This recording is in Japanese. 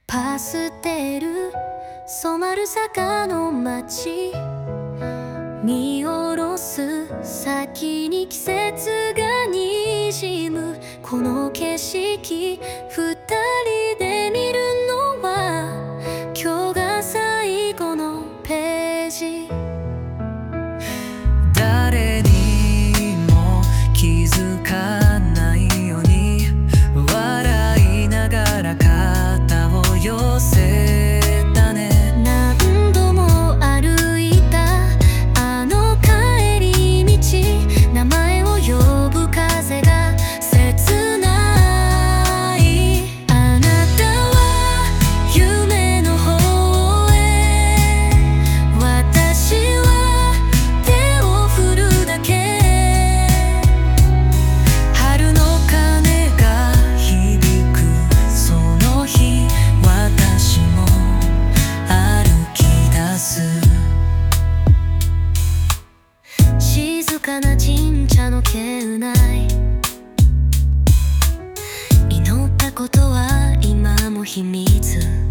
パステル染まる坂の街、見下ろす先に季節がにじむこの景色、二人で見るのは今日が最後のページ。 誰にも気づかないように笑いながら肩を寄せたね。 何度も歩いたあの帰り道、名前を呼ぶ風が切ない。あなたは夢の方へ、私は手を振るだけ。 春の鐘が響くその日、私も歩き出す。 静かな神社の境内、祈ったことは今も秘密。